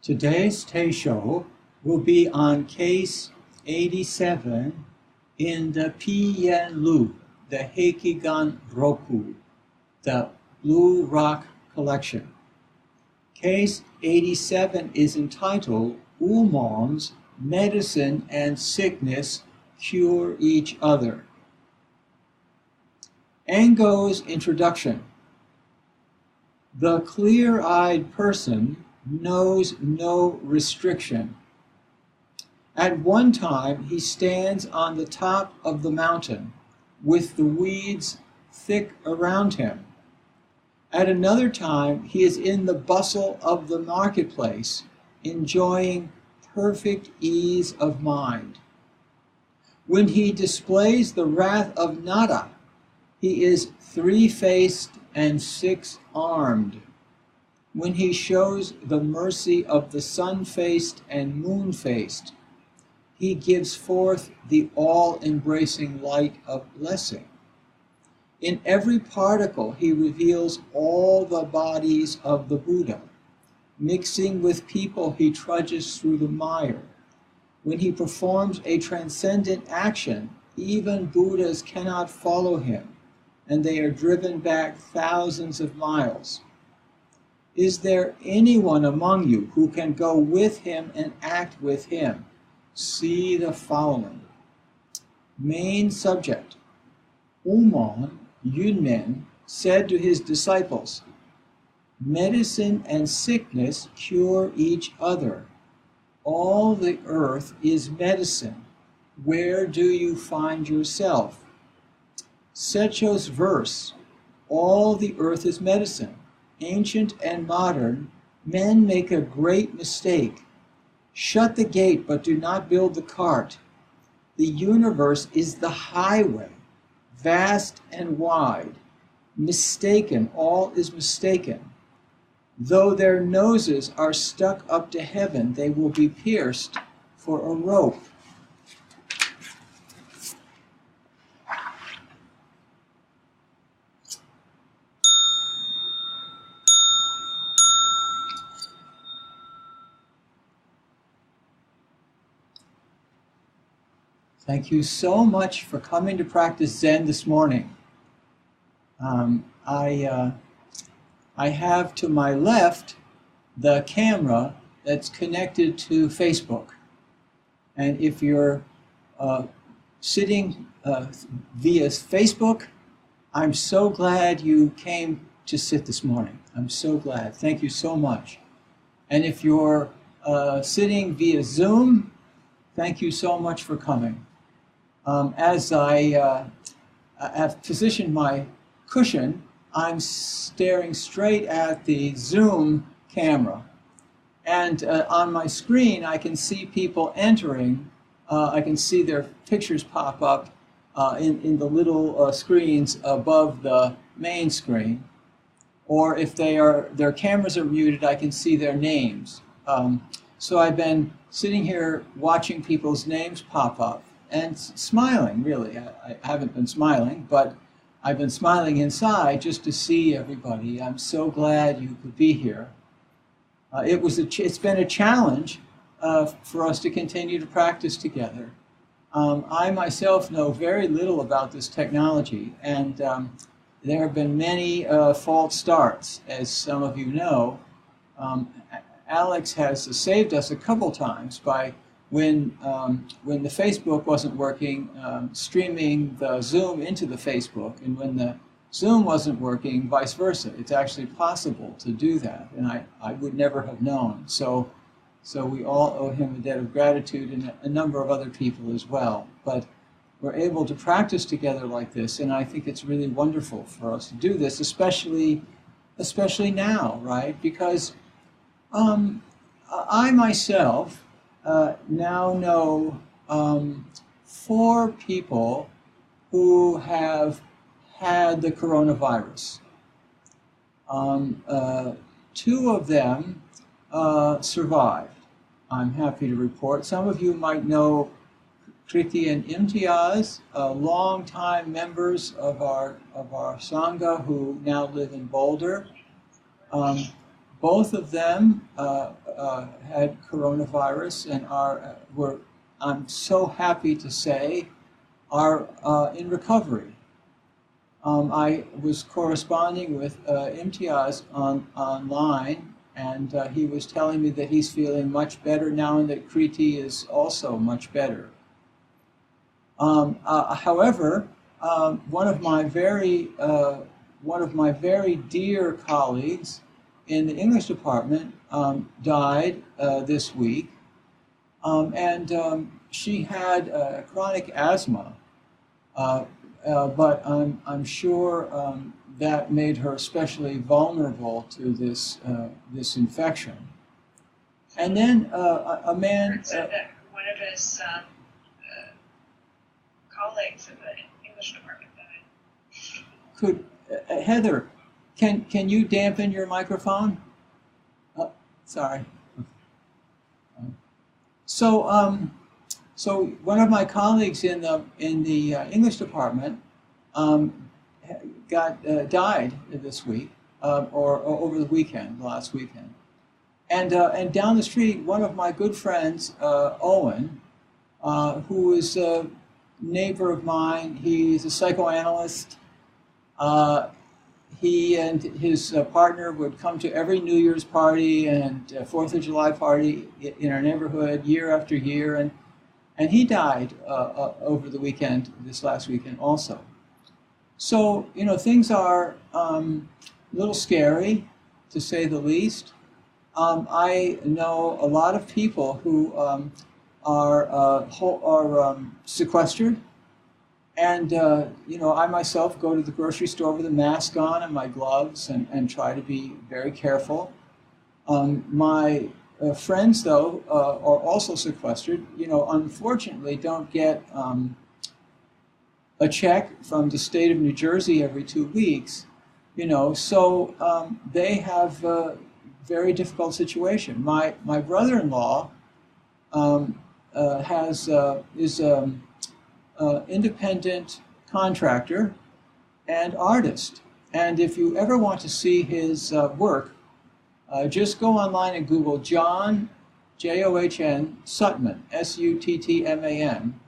Today's Teisho will be on case 87 in the Piyen Lu, the Heikigan Roku, the Blue Rock Collection. Case 87 is entitled Umons, Medicine and Sickness Cure Each Other. Engo's introduction. The clear-eyed person knows no restriction. At one time, he stands on the top of the mountain with the weeds thick around him. At another time, he is in the bustle of the marketplace, enjoying perfect ease of mind. When he displays the wrath of Nada, he is three-faced and six-armed. When he shows the mercy of the sun-faced and moon-faced, he gives forth the all-embracing light of blessing. In every particle, he reveals all the bodies of the Buddha. Mixing with people, he trudges through the mire. When he performs a transcendent action, even Buddhas cannot follow him, and they are driven back thousands of miles. Is there anyone among you who can go with him and act with him? See the following. Main subject. Umon Yunmen said to his disciples, medicine and sickness cure each other. All the earth is medicine. Where do you find yourself? Secho's verse, all the earth is medicine. Ancient and modern, men make a great mistake. Shut the gate, but do not build the cart. The universe is the highway, vast and wide. Mistaken, all is mistaken. Though their noses are stuck up to heaven, they will be pierced for a rope. Thank you so much for coming to practice Zen this morning. I have to my left the camera that's connected to Facebook. And if you're sitting via Facebook, I'm so glad you came to sit this morning. I'm so glad. Thank you so much. And if you're sitting via Zoom, thank you so much for coming. As I have positioned my cushion, I'm staring straight at the Zoom camera. And on my screen, I can see people entering. I can see their pictures pop up in the little screens above the main screen. Or if their cameras are muted, I can see their names. So I've been sitting here watching people's names pop up. And smiling, really. I haven't been smiling, but I've been smiling inside just to see everybody. I'm so glad you could be here. It's been a challenge for us to continue to practice together. I myself know very little about this technology, and there have been many false starts, as some of you know. Alex has saved us a couple times by when the Facebook wasn't working, streaming the Zoom into the Facebook, and when the Zoom wasn't working, vice versa. It's actually possible to do that, and I would never have known. So we all owe him a debt of gratitude, and a number of other people as well. But we're able to practice together like this, and I think it's really wonderful for us to do this, especially now, right? Because I myself now know 4 people who have had the coronavirus. 2 of them survived, I'm happy to report. Some of you might know Kriti and Imtiaz, longtime members of our Sangha who now live in Boulder. Both of them had coronavirus and were, I'm so happy to say, are in recovery. I was corresponding with Imtiaz online, and he was telling me that he's feeling much better now and that Kriti is also much better. However, one of my very dear colleagues in the English department died this week, and she had chronic asthma, but I'm sure that made her especially vulnerable to this infection. And then a man. Said that one of his colleagues in the English department died. Could Heather, can you dampen your microphone? Sorry. So one of my colleagues in the English department died this week or over the weekend, last weekend, and down the street, one of my good friends, Owen, who is a neighbor of mine. He's a psychoanalyst. He and his partner would come to every New Year's party and 4th of July party in our neighborhood year after year, and he died over the weekend, this last weekend also. So, you know, things are a little scary, to say the least. I know a lot of people who are sequestered. And, you know, I myself go to the grocery store with a mask on and my gloves and try to be very careful. My friends, though, are also sequestered, you know, unfortunately don't get a check from the state of New Jersey every 2 weeks, you know, so they have a very difficult situation. My brother-in-law is independent contractor and artist. And if you ever want to see his work, just go online and Google John, John Suttman, Suttman.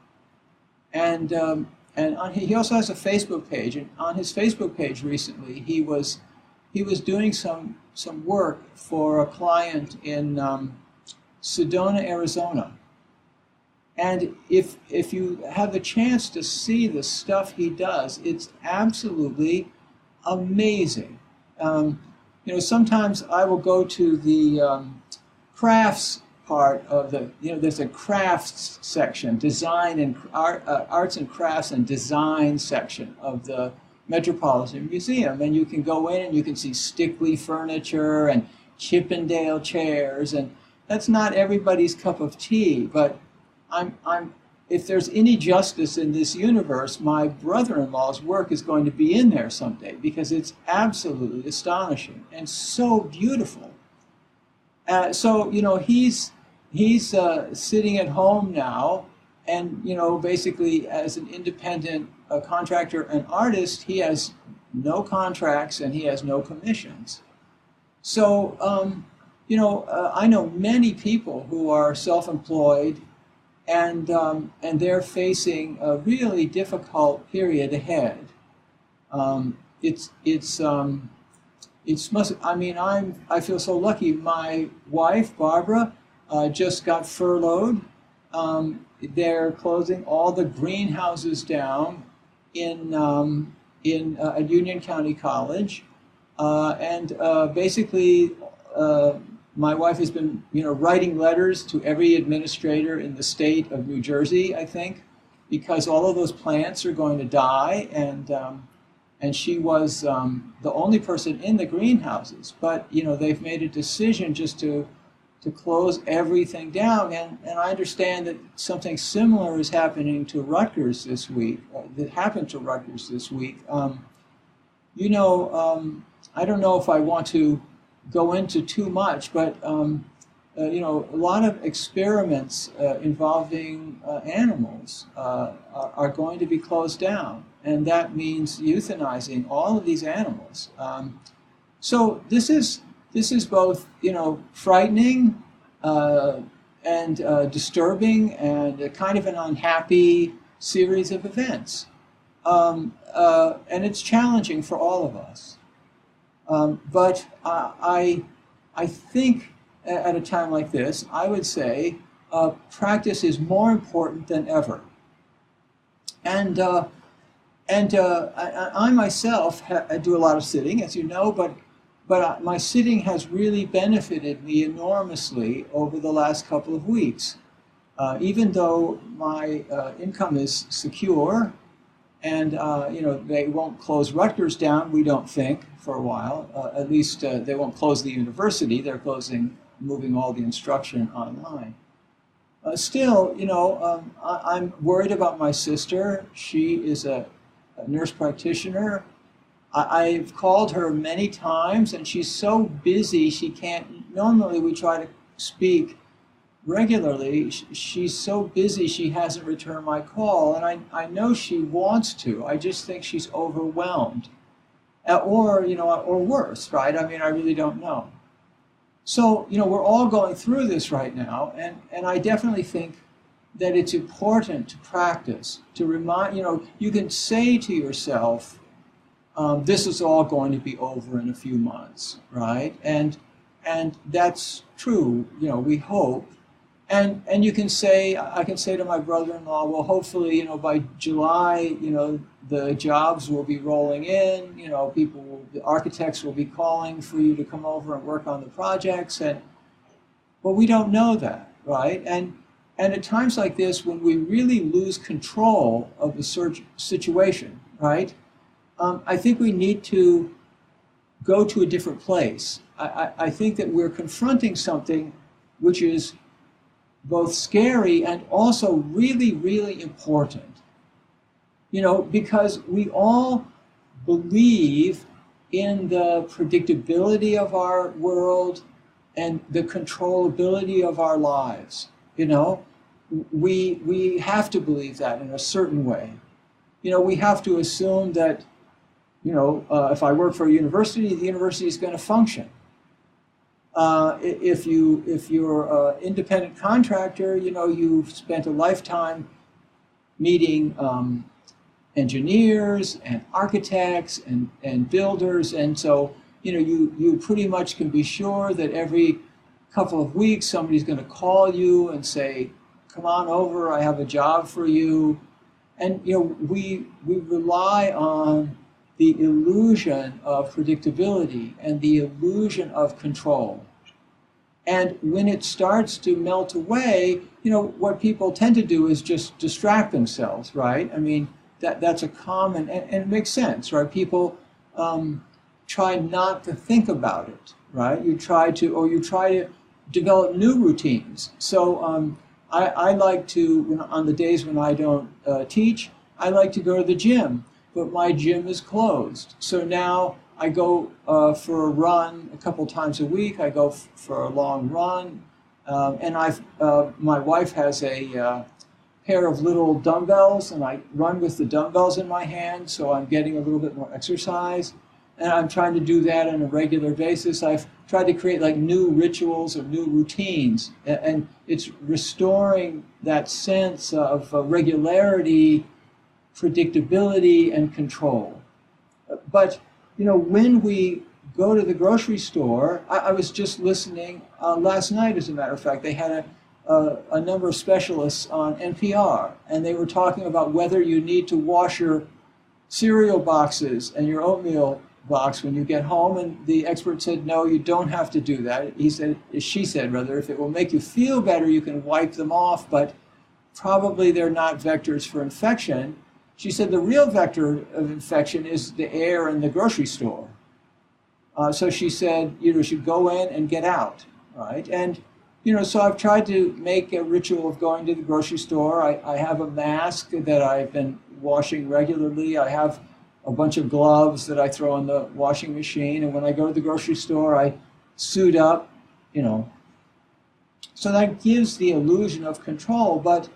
And he also has a Facebook page. And on his Facebook page recently, he was doing some work for a client in Sedona, Arizona. And if you have the chance to see the stuff he does, it's absolutely amazing. You know, sometimes I will go to the crafts part of the, you know, there's a crafts section, design and arts and crafts and design section of the Metropolitan Museum. And you can go in and you can see Stickley furniture and Chippendale chairs. And that's not everybody's cup of tea, but if there's any justice in this universe, my brother-in-law's work is going to be in there someday because it's absolutely astonishing and so beautiful. So, you know, he's sitting at home now, and, you know, basically as an independent contractor and artist, he has no contracts and he has no commissions. So, you know, I know many people who are self-employed, and they're facing a really difficult period ahead. I feel so lucky. My wife, Barbara, just got furloughed. They're closing all the greenhouses down at Union County College, and basically. My wife has been, you know, writing letters to every administrator in the state of New Jersey, I think, because all of those plants are going to die, and she was the only person in the greenhouses. But, you know, they've made a decision just to close everything down, and I understand that something similar is happening to Rutgers this week. That happened to Rutgers this week. You know, I don't know if I want to go into too much, but you know, a lot of experiments involving animals are going to be closed down, and that means euthanizing all of these animals. So this is this is both, frightening and disturbing and a kind of an unhappy series of events. And it's challenging for all of us. But I think at a time like this, I would say practice is more important than ever. And I myself do a lot of sitting, as you know, but my sitting has really benefited me enormously over the last couple of weeks. Even though my income is secure, and they won't close Rutgers down, we don't think, for a while. At least they won't close the university. They're moving all the instruction online. Still, I'm worried about my sister. She is a nurse practitioner. I've called her many times, and she's so busy she can't. Normally, we try to speak regularly. She's so busy she hasn't returned my call, and I know she wants to. I just think she's overwhelmed, or worse, right? I mean, I really don't know. So, we're all going through this right now, and I definitely think that it's important to practice, to remind, you can say to yourself, this is all going to be over in a few months, right? And that's true, we hope. And you can say, I can say to my brother-in-law, well, hopefully, by July, the jobs will be rolling in, the architects will be calling for you to come over and work on the projects. But we don't know that, right? And at times like this, when we really lose control of the situation, right? I think we need to go to a different place. I think that we're confronting something which is both scary and also really, really important. Because we all believe in the predictability of our world and the controllability of our lives. We have to believe that in a certain way. We have to assume that, if I work for a university, the university is going to function. If you're an independent contractor, you've spent a lifetime meeting engineers and architects and builders, and so you pretty much can be sure that every couple of weeks somebody's going to call you and say, "Come on over, I have a job for you." And we rely on the illusion of predictability and the illusion of control. And when it starts to melt away, what people tend to do is just distract themselves, right? I mean, that's a common, and it makes sense, right? People try not to think about it, right? You try to develop new routines. So I like to, on the days when I don't teach, I like to go to the gym, but my gym is closed. So now I go for a run a couple times a week. I go for a long run, and my wife has a pair of little dumbbells, and I run with the dumbbells in my hand, so I'm getting a little bit more exercise. And I'm trying to do that on a regular basis. I've tried to create like new rituals or new routines, and it's restoring that sense of regularity, predictability, and control. But when we go to the grocery store, I was just listening last night, as a matter of fact. They had a number of specialists on NPR, and they were talking about whether you need to wash your cereal boxes and your oatmeal box when you get home, and the expert said, no, you don't have to do that. She said, if it will make you feel better, you can wipe them off, but probably they're not vectors for infection. She said the real vector of infection is the air in the grocery store. So she said, you should go in and get out, right? And, so I've tried to make a ritual of going to the grocery store. I have a mask that I've been washing regularly. I have a bunch of gloves that I throw in the washing machine. And when I go to the grocery store, I suit up, So that gives the illusion of control. But,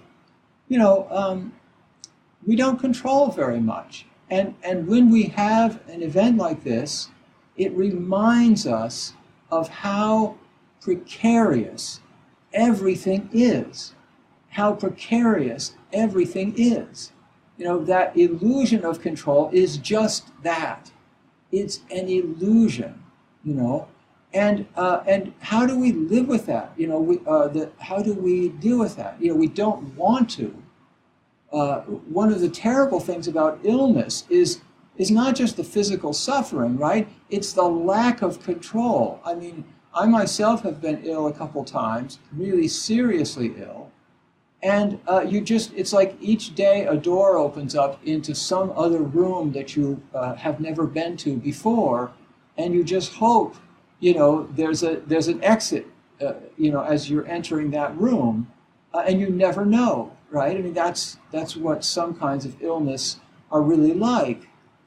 we don't control very much. And when we have an event like this, it reminds us of how precarious everything is. How precarious everything is. You know, that illusion of control is just that. It's an illusion, you know. And how do we live with that? You know, how do we deal with that? You know, we don't want to. One of the terrible things about illness is not just the physical suffering, right? It's the lack of control. I mean, I myself have been ill a couple times, really seriously ill. And it's like each day a door opens up into some other room that you have never been to before, and you just hope, you know, there's an exit, you know, as you're entering that room, and you never know, right? I mean, that's what some kinds of illness are really like.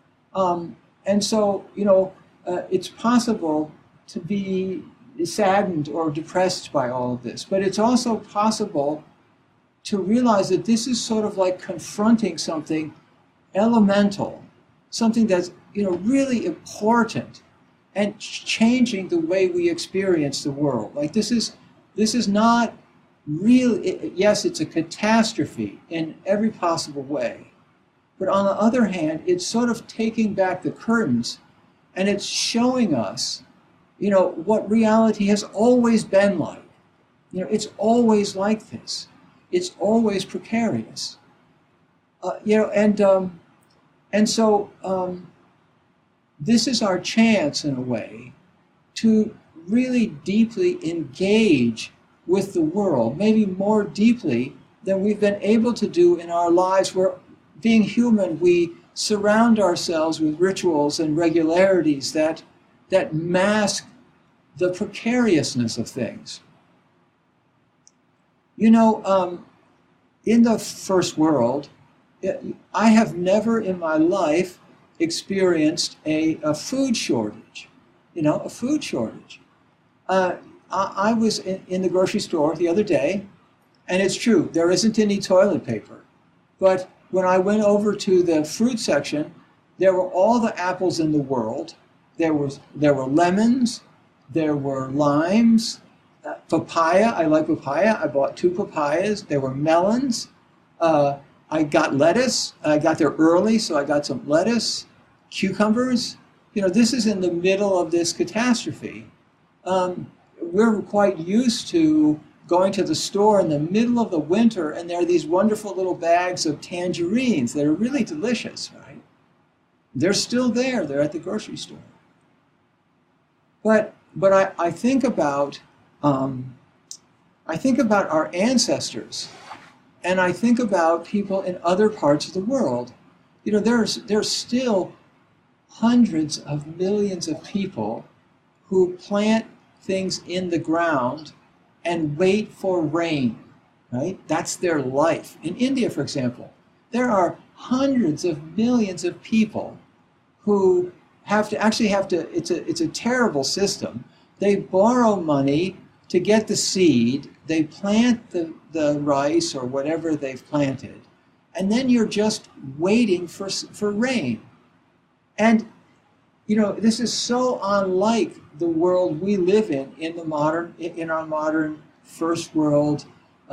And so, you know, it's possible to be saddened or depressed by all of this, but it's also possible to realize that this is sort of like confronting something elemental, something that's, you know, really important, and changing the way we experience the world. Like this is not real. Yes, it's a catastrophe in every possible way, but on the other hand, it's sort of taking back the curtains, and it's showing us, you know, what reality has always been like. You know, it's always like this. It's always precarious, you know, and so this is our chance, in a way, to really deeply engage with the world, maybe more deeply than we've been able to do in our lives, where, being human, we surround ourselves with rituals and regularities that mask the precariousness of things. You know, in the first world, I have never in my life experienced a food shortage, you know, a food shortage. I was in the grocery store the other day, and it's true, there isn't any toilet paper. But when I went over to the fruit section, there were all the apples in the world. There were lemons, there were limes, papaya. I like papaya. I bought 2 papayas. There were melons. I got lettuce. I got there early, so I got some lettuce, cucumbers. You know, this is in the middle of this catastrophe. We're quite used to going to the store in the middle of the winter, and there are these wonderful little bags of tangerines that are really delicious, right? They're still there. They're at the grocery store. But I think about our ancestors, and I think about people in other parts of the world. You know, there's still hundreds of millions of people who plant things in the ground and wait for rain, right? That's their life. In India, for example, there are hundreds of millions of people who have to, it's a terrible system. They borrow money to get the seed, they plant the rice or whatever they've planted, and then you're just waiting for rain. And, you know, this is so unlike the world we live in our modern first world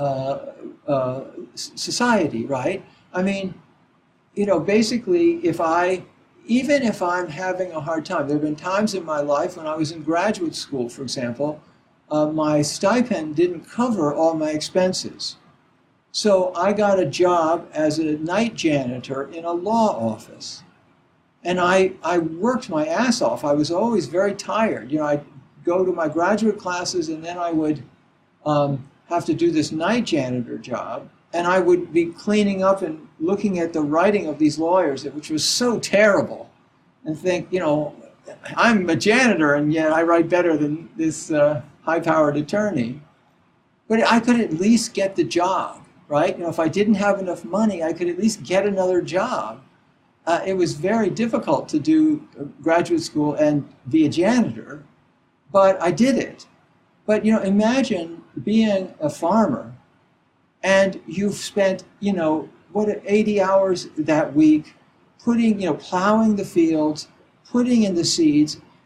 society, right? I mean, you know, basically, even if I'm having a hard time, there have been times in my life when I was in graduate school, for example, my stipend didn't cover all my expenses. So I got a job as a night janitor in a law office. And I worked my ass off. I was always very tired. You know, I'd go to my graduate classes, and then I would have to do this night janitor job. And I would be cleaning up and looking at the writing of these lawyers, which was so terrible, and think, you know, I'm a janitor, and yet I write better than this high-powered attorney. But I could at least get the job, right? You know, if I didn't have enough money, I could at least get another job. It was very difficult to do graduate school and be a janitor, but I did it. But, you know, imagine being a farmer, and you've spent, you know, 80 hours that week plowing the fields, putting in the seeds,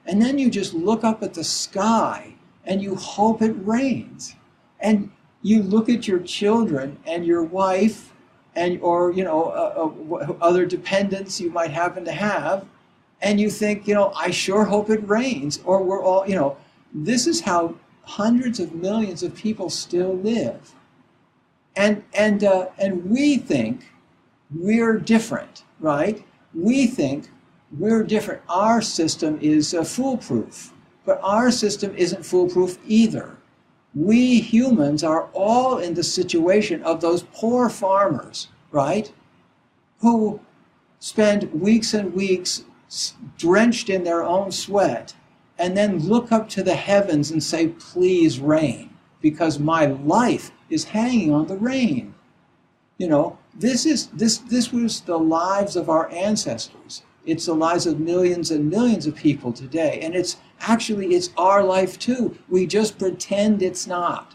And then you just look up at the sky and you hope it rains. And you look at your children and your wife and or other dependents you might happen to have, and you think, I sure hope it rains. Or we're all, this is how hundreds of millions of people still live. And we think we're different, right? We think we're different. Our system is foolproof, but our system isn't foolproof either. We humans are all in the situation of those poor farmers, right? Who spend weeks and weeks drenched in their own sweat and then look up to the heavens and say, please rain, because my life is hanging on the rain. This was the lives of our ancestors. It's the lives of millions and millions of people today. And it's our life too. We just pretend it's not.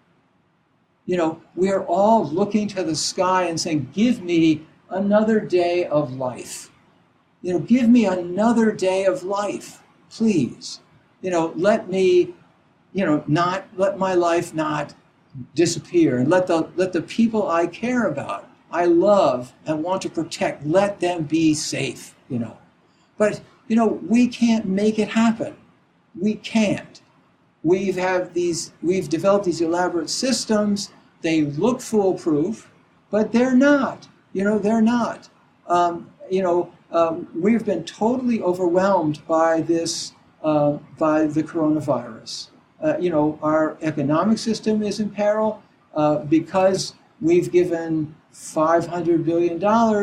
We're all looking to the sky and saying, give me another day of life. Give me another day of life, please. Let me, not let my life not disappear, and let the people I care about, I love and want to protect, let them be safe. But we can't make it happen. We can't. We've developed these elaborate systems. They look foolproof, but they're not. They're not. We've been totally overwhelmed by this, by the coronavirus. Our economic system is in peril because we've given $500 billion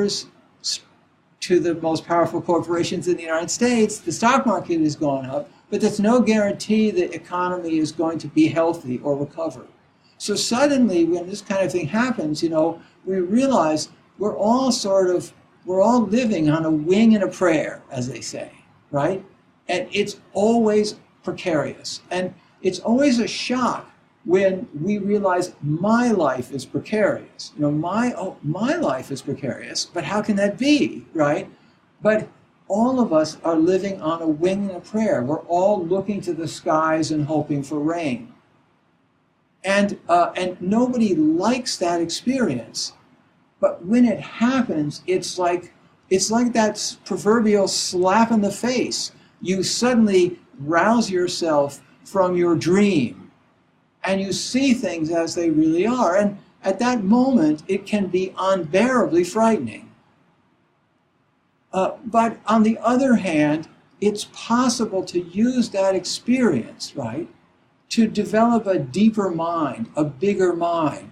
to the most powerful corporations in the United States. The stock market has gone up, but there's no guarantee the economy is going to be healthy or recover. So suddenly, when this kind of thing happens, we realize we're all living on a wing and a prayer, as they say, right? And it's always precarious. And it's always a shock when we realize my life is precarious. My life is precarious, but how can that be, right? But all of us are living on a wing and a prayer. We're all looking to the skies and hoping for rain. And nobody likes that experience. But when it happens, it's like that proverbial slap in the face. You suddenly rouse yourself from your dream, and you see things as they really are. And at that moment, it can be unbearably frightening. But on the other hand, it's possible to use that experience, right, to develop a deeper mind, a bigger mind.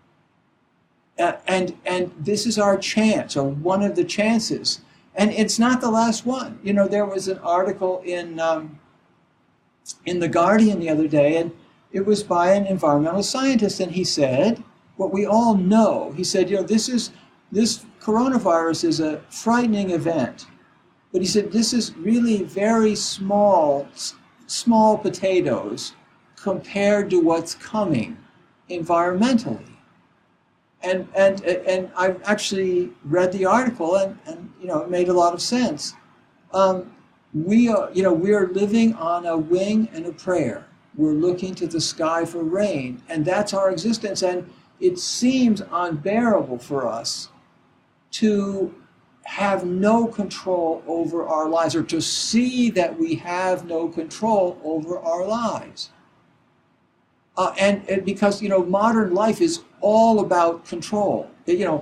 And this is our chance, or one of the chances. And it's not the last one. There was an article in The Guardian the other day, and it was by an environmental scientist, and he said, what we all know, he said, this coronavirus is a frightening event. But he said, this is really very small potatoes compared to what's coming environmentally. And I've actually read the article, and it made a lot of sense. We are living on a wing and a prayer. We're looking to the sky for rain, and that's our existence. And it seems unbearable for us to have no control over our lives, or to see that we have no control over our lives. And because, modern life is all about control.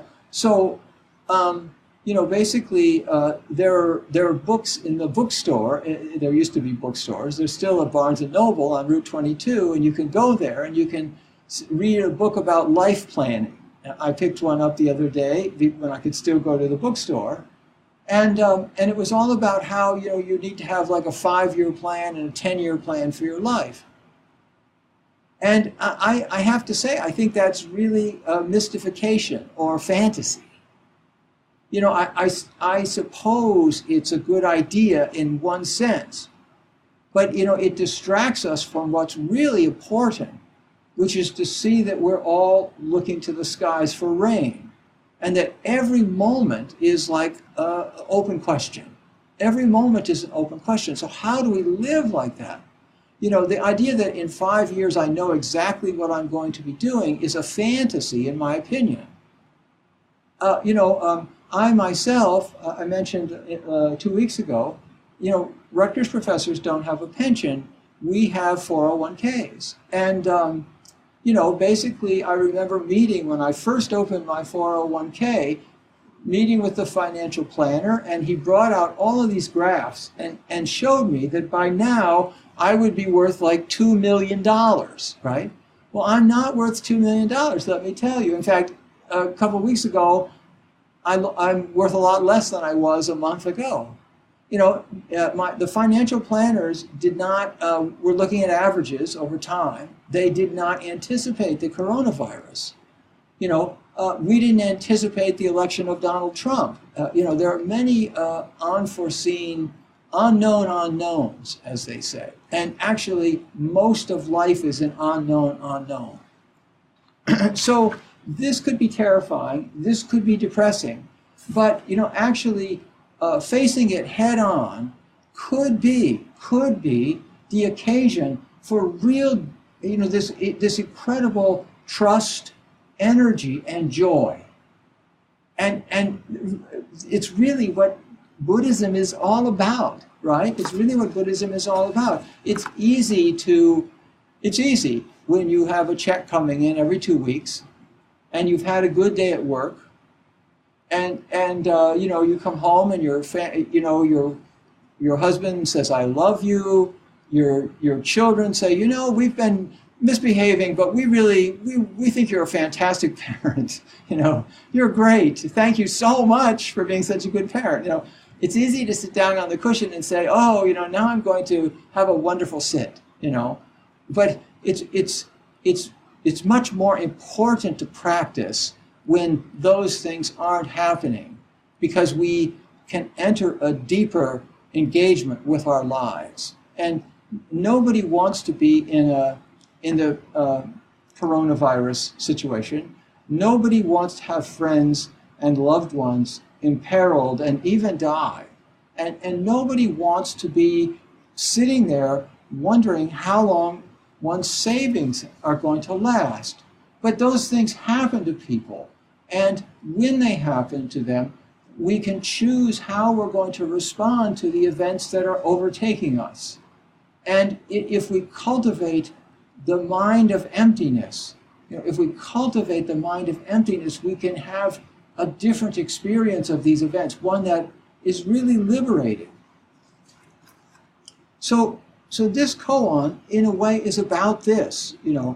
Basically, there are books in the bookstore. There used to be bookstores. There's still a Barnes & Noble on Route 22, and you can go there and you can read a book about life planning. I picked one up the other day when I could still go to the bookstore. And it was all about how, you need to have like a 5-year plan and a 10-year plan for your life. And I have to say, I think that's really a mystification or fantasy. I suppose it's a good idea in one sense, but, it distracts us from what's really important, which is to see that we're all looking to the skies for rain, and that every moment is like an open question. Every moment is an open question. So how do we live like that? The idea that in 5 years I know exactly what I'm going to be doing is a fantasy, in my opinion. I myself, I mentioned 2 weeks ago, Rutgers professors don't have a pension. We have 401ks. And, basically I remember meeting when I first opened my 401k, meeting with the financial planner, and he brought out all of these graphs and showed me that by now I would be worth like $2 million, right? Well, I'm not worth $2 million, let me tell you. In fact, a couple of weeks ago, I'm worth a lot less than I was a month ago. The financial planners did not, were looking at averages over time. They did not anticipate the coronavirus. We didn't anticipate the election of Donald Trump. There are many unforeseen, unknown unknowns, as they say. And actually, most of life is an unknown unknown. So this could be terrifying. This could be depressing. But, actually, facing it head on could be the occasion for real, this incredible trust, energy, and joy. And it's really what Buddhism is all about, right? It's really what Buddhism is all about. It's easy when you have a check coming in every 2 weeks and you've had a good day at work and you come home and your husband says, I love you. Your children say, we've been misbehaving, but we think you're a fantastic parent. You're great. Thank you so much for being such a good parent. It's easy to sit down on the cushion and say, now I'm going to have a wonderful sit. But it's much more important to practice when those things aren't happening, because we can enter a deeper engagement with our lives. And nobody wants to be in the coronavirus situation. Nobody wants to have friends and loved ones imperiled and even die. And nobody wants to be sitting there wondering how long one's savings are going to last. But those things happen to people. And when they happen to them, we can choose how we're going to respond to the events that are overtaking us. And if we cultivate the mind of emptiness, we can have a different experience of these events, one that is really liberating. So this koan, in a way, is about this.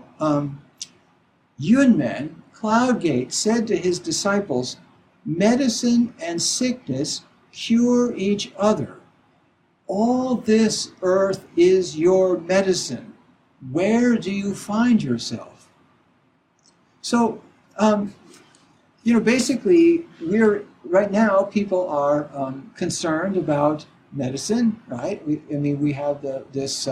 Yunmen, Cloudgate, said to his disciples, medicine and sickness cure each other. All this earth is your medicine. Where do you find yourself? So, basically, right now, people are concerned about medicine, right? We have this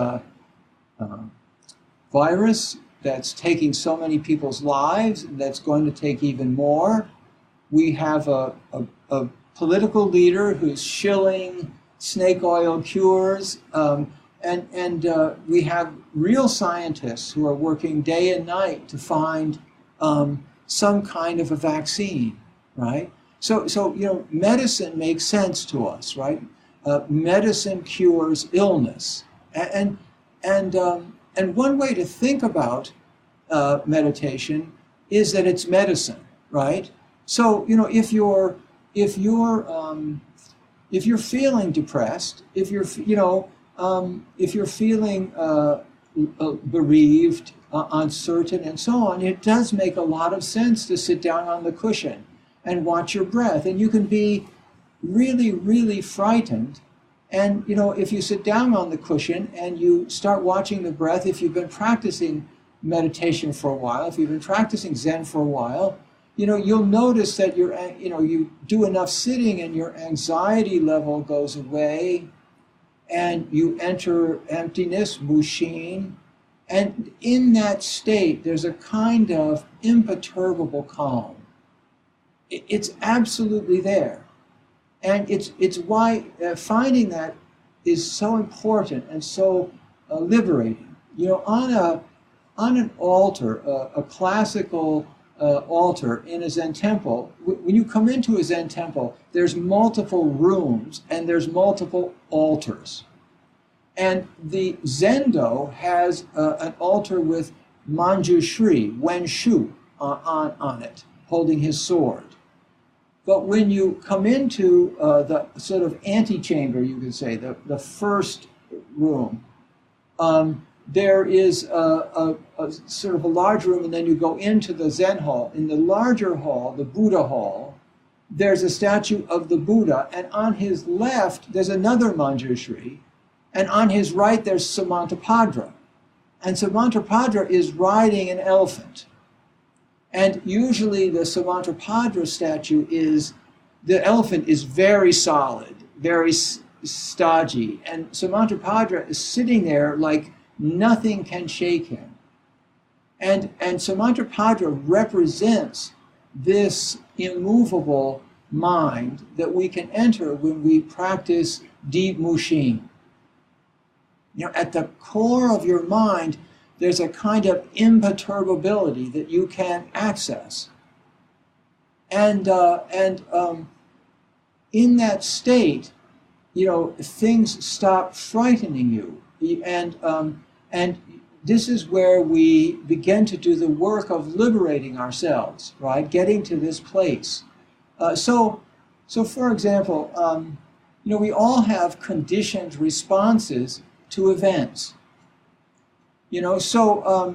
virus that's taking so many people's lives, that's going to take even more. We have a political leader who's shilling snake oil cures, and we have real scientists who are working day and night to find some kind of a vaccine, right? So medicine makes sense to us, right? Medicine cures illness, and one way to think about meditation is that it's medicine, right? So if you're feeling depressed, if you're feeling bereaved, uncertain, and so on, it does make a lot of sense to sit down on the cushion and watch your breath. And you can be really, really frightened. And if you sit down on the cushion and you start watching the breath, if you've been practicing meditation for a while, if you've been practicing Zen for a while, you'll notice that you do enough sitting and your anxiety level goes away, and you enter emptiness, Mushin, and in that state there's a kind of imperturbable calm. It's absolutely there. And it's why finding that is so important and so liberating. You know, on an altar, a classical altar in a Zen temple, when you come into a Zen temple, there's multiple rooms and there's multiple altars. And the Zendo has an altar with Manjushri, Wen Shu, on it, holding his sword. But when you come into the sort of antechamber, you could say, the first room, there is a sort of a large room, and then you go into the Zen hall. In the larger hall, the Buddha hall, there's a statue of the Buddha, and on his left, there's another Manjushri, and on his right, there's Samantabhadra. And Samantabhadra is riding an elephant. And usually the Samantabhadra statue the elephant is very solid, very stodgy, and Samantabhadra is sitting there like nothing can shake him. And Samantabhadra represents this immovable mind that we can enter when we practice deep mushin. You know, at the core of your mind, there's a kind of imperturbability that you can access. And in that state, you know, things stop frightening you. And this is where we begin to do the work of liberating ourselves, right? Getting to this place. So for example, you know, we all have conditioned responses to events. You know, so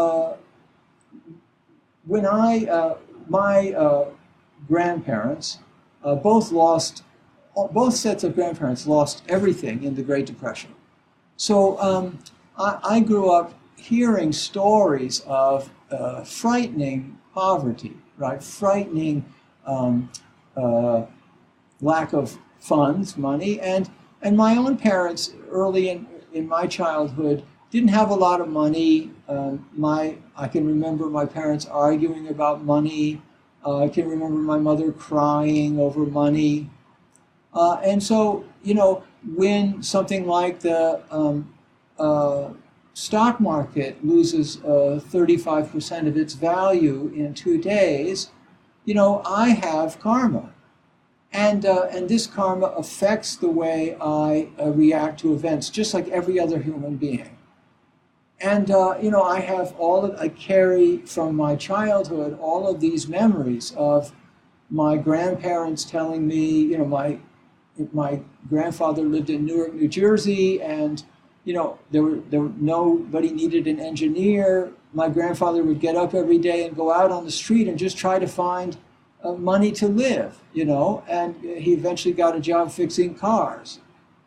when my grandparents both sets of grandparents lost everything in the Great Depression. So I grew up hearing stories of frightening poverty, right? Frightening lack of funds, money, and my own parents early in my childhood didn't have a lot of money. I can remember my parents arguing about money. I can remember my mother crying over money. And so, you know, when something like the stock market loses 35% of its value in 2 days, you know, I have karma. And this karma affects the way I react to events, just like every other human being. And, you know, I carry from my childhood all of these memories of my grandparents telling me, you know, my grandfather lived in Newark, New Jersey, and, you know, nobody needed an engineer. My grandfather would get up every day and go out on the street and just try to find money to live, you know, and he eventually got a job fixing cars.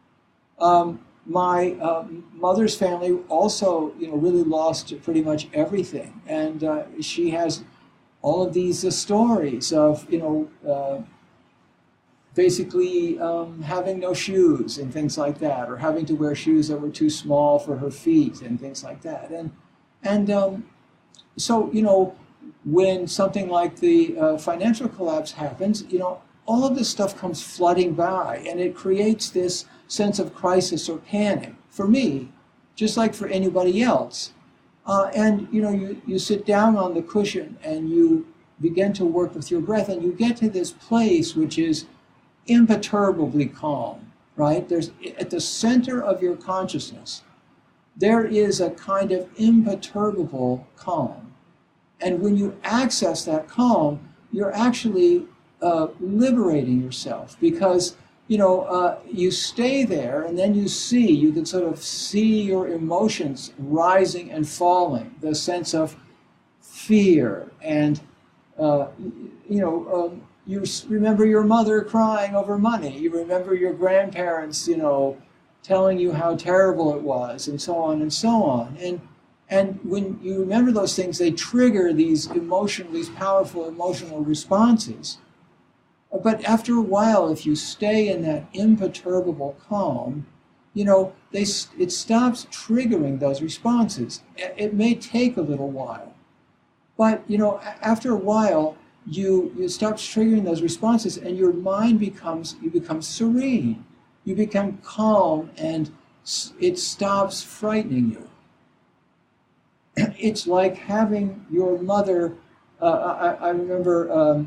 My mother's family also, you know, really lost pretty much everything, and she has all of these stories of, you know, basically having no shoes and things like that, or having to wear shoes that were too small for her feet and things like that. And so, you know, when something like the financial collapse happens, you know, all of this stuff comes flooding by, and it creates this sense of crisis or panic for me, just like for anybody else. And, you know, you sit down on the cushion and you begin to work with your breath, and you get to this place which is imperturbably calm, right? There's, at the center of your consciousness, there is a kind of imperturbable calm. And when you access that calm, you're actually liberating yourself, because, you know, you stay there, and then you can sort of see your emotions rising and falling, the sense of fear, and, you know, you remember your mother crying over money, you remember your grandparents, you know, telling you how terrible it was, and so on and so on. And when you remember those things, they trigger these powerful emotional responses. But after a while, if you stay in that imperturbable calm, you know, it stops triggering those responses. It may take a little while, but, you know, after a while, you stop triggering those responses, and your mind you become serene, you become calm, and it stops frightening you. It's like having your mother. I remember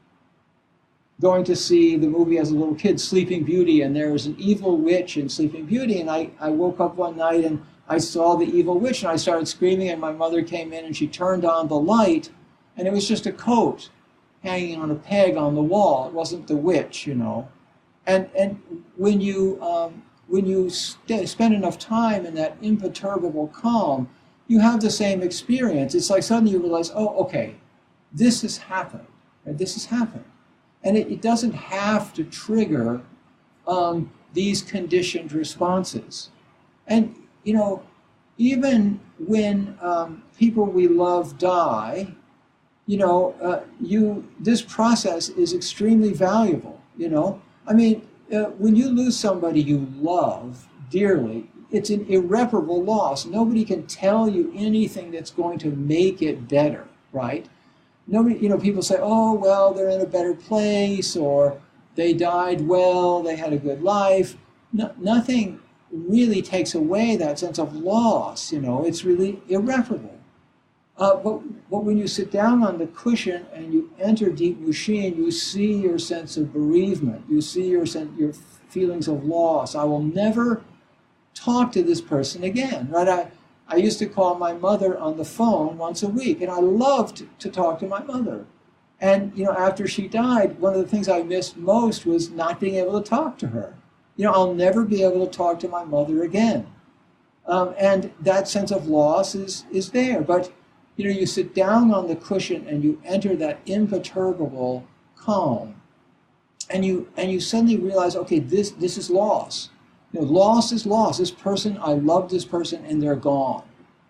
going to see the movie as a little kid, Sleeping Beauty, and there was an evil witch in Sleeping Beauty, and I woke up one night and I saw the evil witch, and I started screaming, and my mother came in and she turned on the light, and it was just a coat hanging on a peg on the wall. It wasn't the witch, you know. And when you spend enough time in that imperturbable calm, you have the same experience. It's like suddenly you realize, oh, okay, this has happened. Right? This has happened. And it doesn't have to trigger these conditioned responses. And, you know, even when people we love die, you know, this process is extremely valuable, you know. I mean, when you lose somebody you love dearly, it's an irreparable loss. Nobody can tell you anything that's going to make it better, right? Nobody, you know, people say, oh, well, they're in a better place, or they died well, they had a good life. Nothing really takes away that sense of loss, you know. It's really irreparable. But when you sit down on the cushion and you enter deep Mushin, you see your sense of bereavement. You see your feelings of loss. I will never talk to this person again, right? I used to call my mother on the phone once a week, and I loved to talk to my mother. And, you know, after she died, one of the things I missed most was not being able to talk to her. You know, I'll never be able to talk to my mother again. And that sense of loss is there. But, you know, you sit down on the cushion and you enter that imperturbable calm, and you suddenly realize, okay, this is loss. You know, loss is loss. This person, I love this person, and they're gone.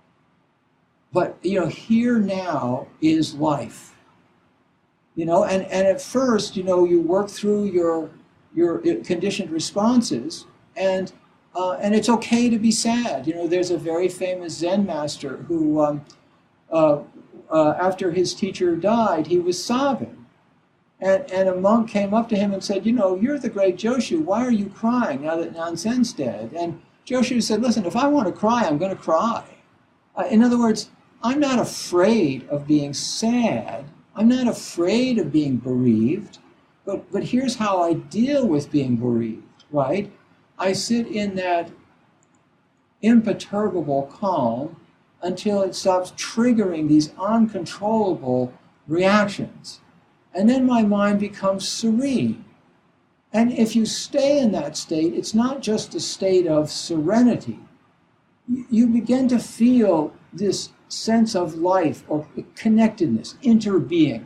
But, you know, here now is life. You know, and at first, you know, you work through your conditioned responses, and it's okay to be sad. You know, there's a very famous Zen master who, after his teacher died, he was sobbing. And a monk came up to him and said, you know, you're the great Joshu. Why are you crying now that Nansen's dead? And Joshu said, listen, if I want to cry, I'm going to cry. In other words, I'm not afraid of being sad. I'm not afraid of being bereaved. But here's how I deal with being bereaved, right? I sit in that imperturbable calm until it stops triggering these uncontrollable reactions. And then my mind becomes serene. And if you stay in that state, it's not just a state of serenity. You begin to feel this sense of life or connectedness, interbeing.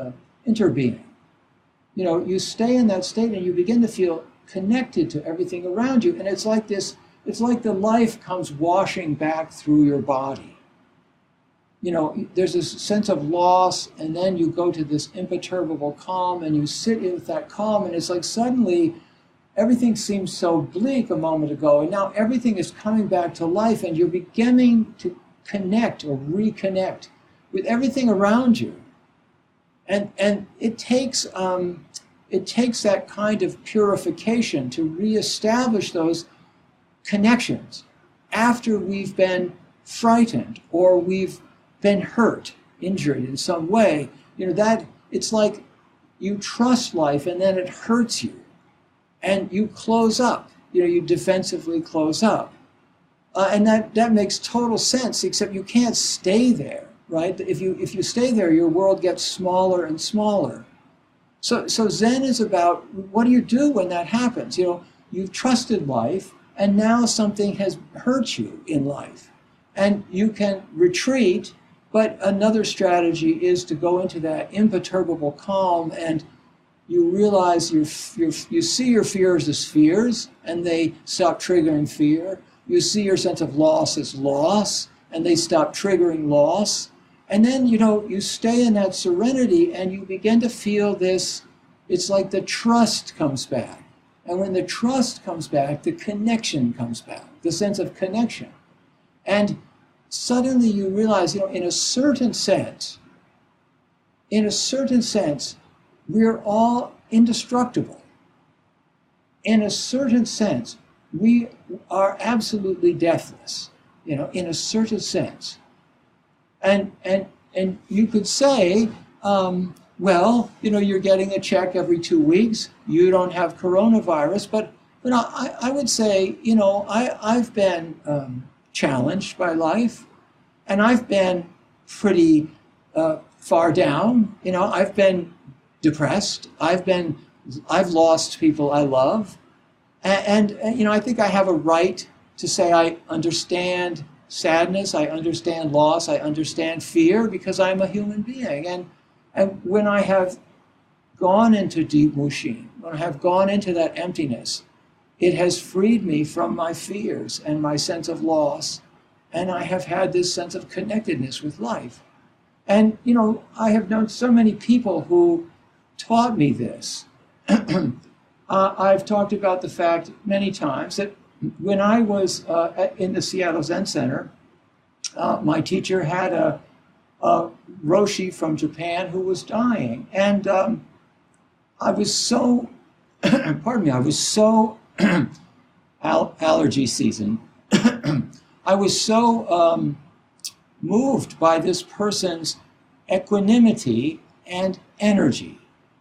You know, you stay in that state and you begin to feel connected to everything around you. And it's like the life comes washing back through your body. You know, there's this sense of loss, and then you go to this imperturbable calm, and you sit with that calm, and it's like suddenly everything seems so bleak a moment ago, and now everything is coming back to life, and you're beginning to connect or reconnect with everything around you. And it takes that kind of purification to reestablish those connections after we've been frightened or we've been hurt, injured in some way. You know, that it's like you trust life and then it hurts you. And you close up, you know, you defensively close up. And that makes total sense, except you can't stay there, right? If you stay there, your world gets smaller and smaller. So Zen is about, what do you do when that happens? You know, you've trusted life, and now something has hurt you in life. And you can retreat, but another strategy is to go into that imperturbable calm, and you realize you see your fears as fears, and they stop triggering fear. You see your sense of loss as loss, and they stop triggering loss. And then, you know, you stay in that serenity, and you begin to feel this, it's like the trust comes back. And when the trust comes back, the connection comes back, the sense of connection. And suddenly you realize, you know, in a certain sense, in a certain sense, we're all indestructible. In a certain sense, we are absolutely deathless, in a certain sense. And you could say, well, you're getting a check every 2 weeks. You don't have coronavirus, but I would say, I've been challenged by life, and I've been pretty far down. I've been depressed. I've lost people I love, and I think I have a right to say I understand sadness, I understand loss, I understand fear, because I'm a human being. And when I have gone into deep Mushin, when I have gone into that emptiness, it has freed me from my fears and my sense of loss, and I have had this sense of connectedness with life. And, I have known so many people who taught me this. I've talked about the fact many times that when I was in the Seattle Zen Center, my teacher had a Roshi from Japan who was dying. And I was so, pardon me, I was so, allergy season, I was so moved by this person's equanimity and energy.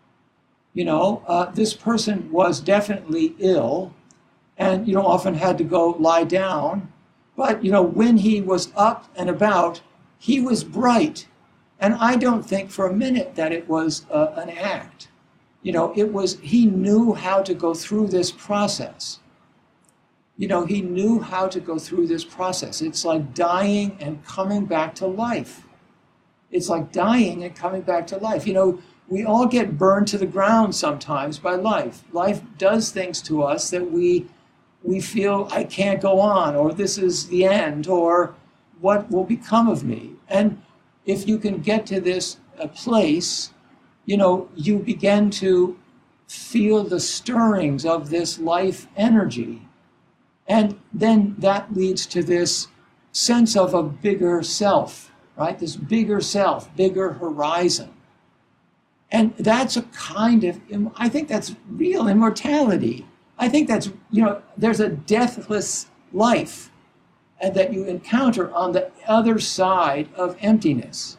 This person was definitely ill and, often had to go lie down. But, when he was up and about, he was bright. And I don't think for a minute that it was an act. He knew how to go through this process. He knew how to go through this process. It's like dying and coming back to life. It's like dying and coming back to life. We all get burned to the ground sometimes by life. Life does things to us that we feel, I can't go on, or this is the end, or what will become of me? And if you can get to this place, you begin to feel the stirrings of this life energy. And then that leads to this sense of a bigger self, right? This bigger self, bigger horizon. And that's a kind of, I think that's real immortality. I think that's, there's a deathless life and that you encounter on the other side of emptiness.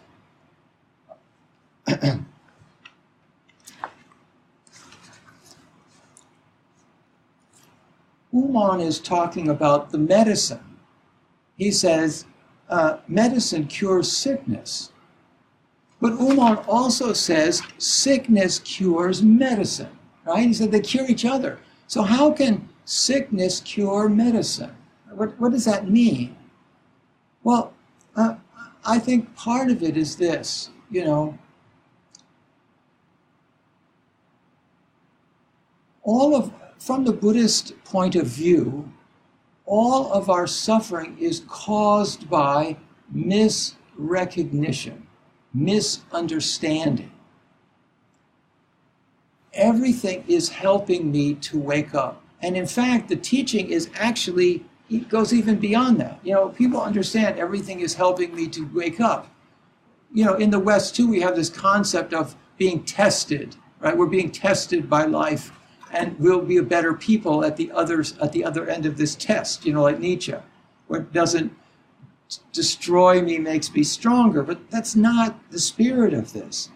Uman is talking about the medicine. He says, medicine cures sickness. But Uman also says sickness cures medicine, right? He said they cure each other. So how can sickness cure medicine? What does that mean? Well, I think part of it is this, from the Buddhist point of view, all of our suffering is caused by misrecognition, misunderstanding. Everything is helping me to wake up. And in fact, the teaching is actually, it goes even beyond that. People understand everything is helping me to wake up. In the West too, we have this concept of being tested, right? We're being tested by life, and we'll be a better people at the other end of this test, like Nietzsche. What doesn't destroy me makes me stronger, but that's not the spirit of this.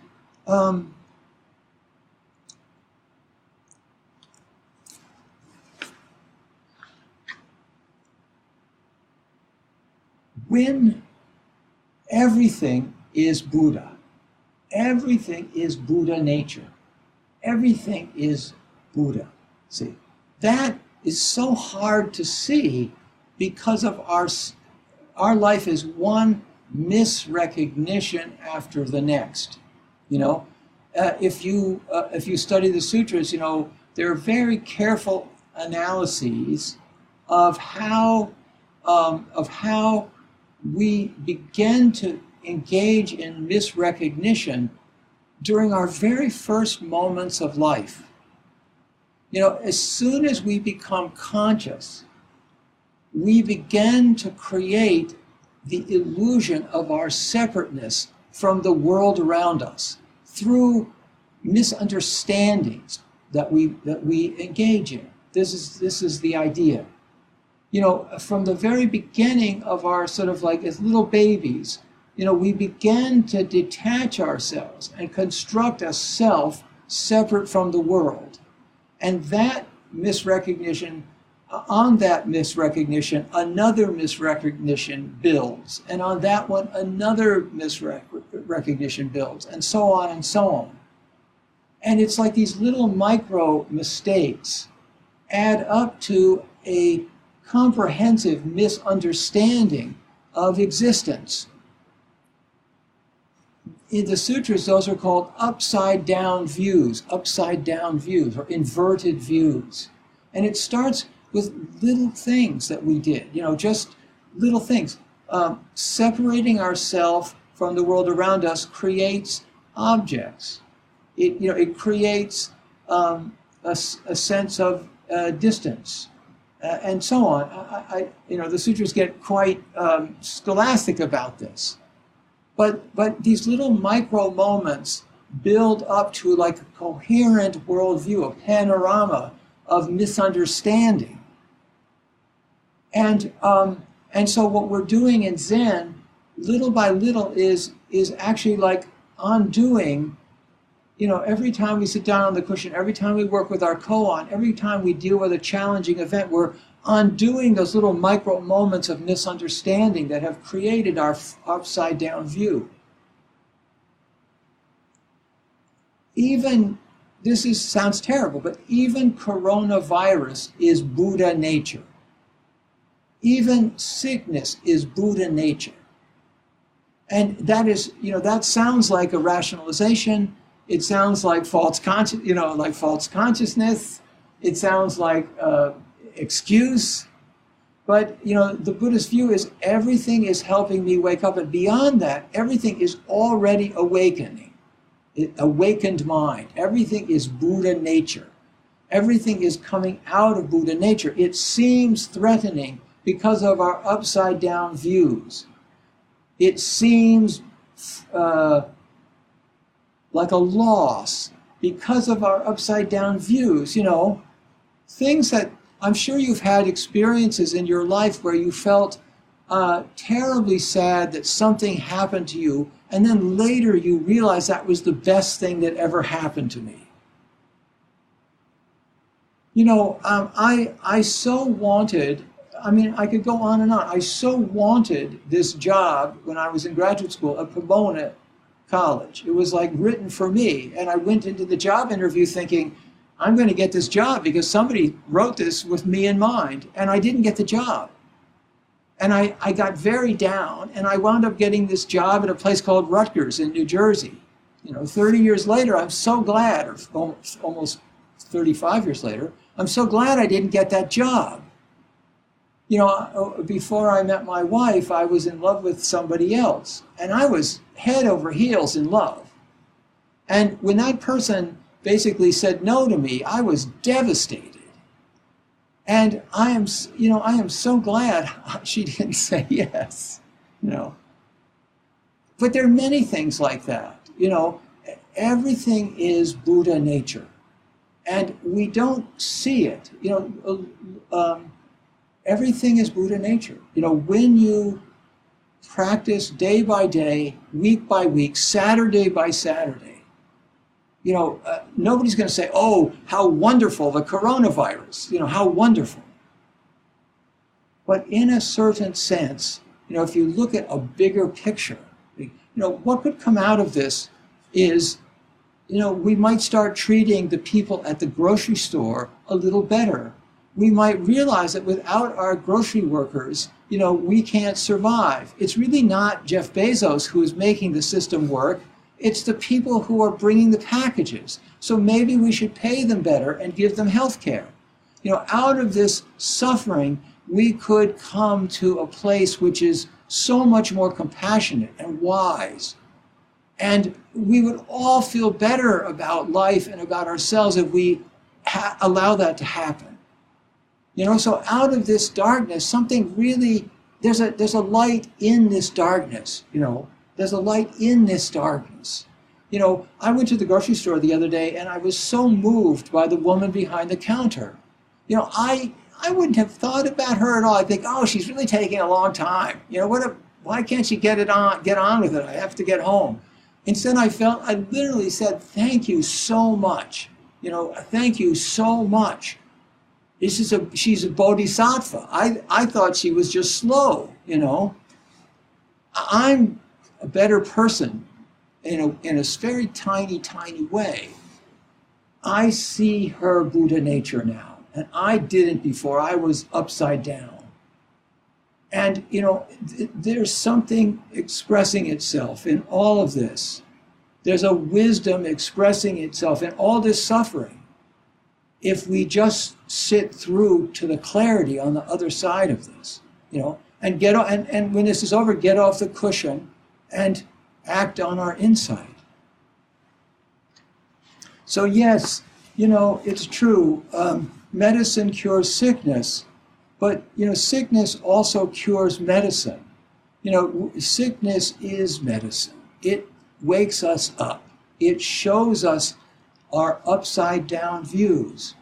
When everything is Buddha, everything is Buddha nature, everything is Buddha. See, that is so hard to see because of our life is one misrecognition after the next. If you study the sutras, there are very careful analyses of how we begin to engage in misrecognition during our very first moments of life. As soon as we become conscious, we begin to create the illusion of our separateness from the world around us, through misunderstandings that we engage in. This is the idea. You know, from the very beginning of our sort of like as little babies, you know, we begin to detach ourselves and construct a self separate from the world. And that misrecognition, on that misrecognition, another misrecognition builds. And on that one, another misrecognition builds, and so on and so on. And it's like these little micro mistakes add up to a comprehensive misunderstanding of existence. In the sutras, those are called upside-down views, or inverted views. And it starts with little things that we did, you know, just little things. Separating ourselves from the world around us creates objects. It creates a sense of distance, and so on. The sutras get quite scholastic about this. But these little micro moments build up to like a coherent worldview, a panorama of misunderstanding. And so what we're doing in Zen, little by little, is actually like undoing. You know, every time we sit down on the cushion, every time we work with our koan, every time we deal with a challenging event, we're undoing those little micro moments of misunderstanding that have created our upside down view. Even, sounds terrible, but even coronavirus is Buddha nature. Even sickness is Buddha nature. And that is, you know, that sounds like a rationalization. It sounds like false consciousness. It sounds like excuse. But, you know, the Buddhist view is everything is helping me wake up. And beyond that, everything is already awakening. Awakened mind. Everything is Buddha nature. Everything is coming out of Buddha nature. It seems threatening because of our upside down views. It seems like a loss because of our upside down views, you know, things that I'm sure you've had experiences in your life where you felt terribly sad that something happened to you, and then later you realize that was the best thing that ever happened to me. You know, I so wanted, I could go on and on. I so wanted this job when I was in graduate school at Pomona College. It was like written for me. And I went into the job interview thinking, I'm going to get this job because somebody wrote this with me in mind. And I didn't get the job. And I got very down, and I wound up getting this job at a place called Rutgers in New Jersey. You know, 30 years later, I'm so glad, or almost 35 years later, I'm so glad I didn't get that job. You know, before I met my wife, I was in love with somebody else, and I was head over heels in love. And when that person basically said no to me, I was devastated. And I am so glad she didn't say yes, you know. But there are many things like that, you know. Everything is Buddha nature, and we don't see it, you know. Everything is Buddha nature. You know, when you practice day by day, week by week, Saturday by Saturday, you know, nobody's going to say, oh, how wonderful the coronavirus, you know, how wonderful. But in a certain sense, you know, if you look at a bigger picture, you know, what could come out of this is, you know, we might start treating the people at the grocery store a little better. We might realize that without our grocery workers, you know, we can't survive. It's really not Jeff Bezos who is making the system work. It's the people who are bringing the packages. So maybe we should pay them better and give them health care. You know, out of this suffering, we could come to a place which is so much more compassionate and wise. And we would all feel better about life and about ourselves if we allow that to happen. You know, so out of this darkness, something really, there's a light in this darkness, you know. There's a light in this darkness. You know, I went to the grocery store the other day and I was so moved by the woman behind the counter. You know, I wouldn't have thought about her at all. I think, oh, she's really taking a long time. You know, why can't she get on with it? I have to get home. Instead, I literally said, thank you so much. You know, thank you so much. She's a bodhisattva. I thought she was just slow, you know. I'm a better person in a very tiny, tiny way. I see her Buddha nature now, and I didn't before. I was upside down. And, you know, there's something expressing itself in all of this. There's a wisdom expressing itself in all this suffering. If we just sit through to the clarity on the other side of this, you know, and when this is over, get off the cushion and act on our inside. So yes, you know, it's true. Medicine cures sickness, but, you know, sickness also cures medicine. You know, sickness is medicine. It wakes us up. It shows us our upside down views.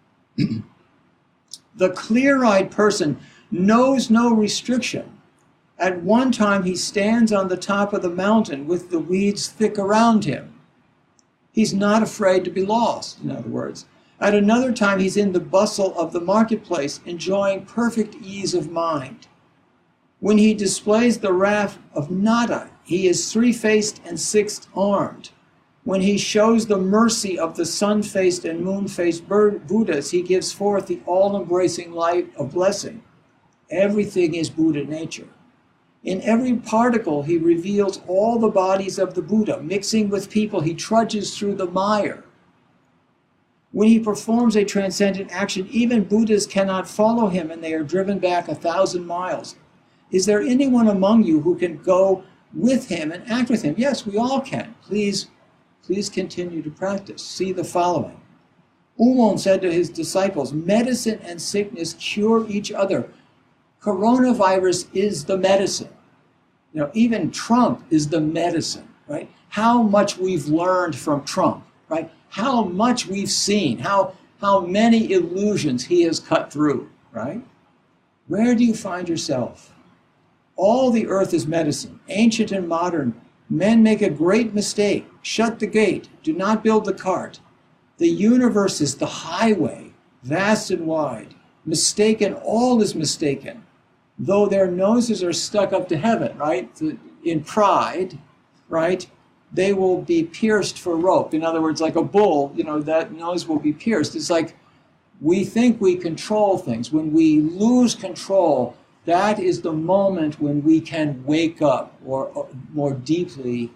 The clear-eyed person knows no restriction. At one time he stands on the top of the mountain with the weeds thick around him. He's not afraid to be lost, in other words. At another time he's in the bustle of the marketplace, enjoying perfect ease of mind. When he displays the wrath of nada, he is three-faced and six-armed. When he shows the mercy of the sun-faced and moon-faced Buddhas, he gives forth the all-embracing light of blessing. Everything is Buddha nature. In every particle, he reveals all the bodies of the Buddha. Mixing with people, he trudges through the mire. When he performs a transcendent action, even Buddhas cannot follow him, and they are driven back 1,000 miles. Is there anyone among you who can go with him and act with him? Yes, we all can. Please continue to practice. See the following. Umon said to his disciples, medicine and sickness cure each other. Coronavirus is the medicine. You know, even Trump is the medicine, right? How much we've learned from Trump, right? How much we've seen, how many illusions he has cut through, right? Where do you find yourself? All the earth is medicine, ancient and modern. Men make a great mistake. Shut the gate. Do not build the cart. The universe is the highway, vast and wide. Mistaken, all is mistaken. Though their noses are stuck up to heaven, right? In pride, right? They will be pierced for rope. In other words, like a bull, you know, that nose will be pierced. It's like we think we control things. When we lose control, that is the moment when we can wake up or more deeply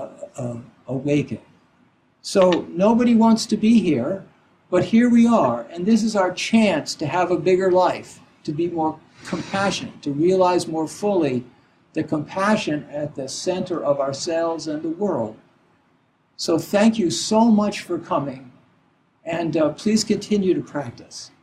awaken. So nobody wants to be here, but here we are, and this is our chance to have a bigger life, to be more compassionate, to realize more fully the compassion at the center of ourselves and the world. So thank you so much for coming, and please continue to practice.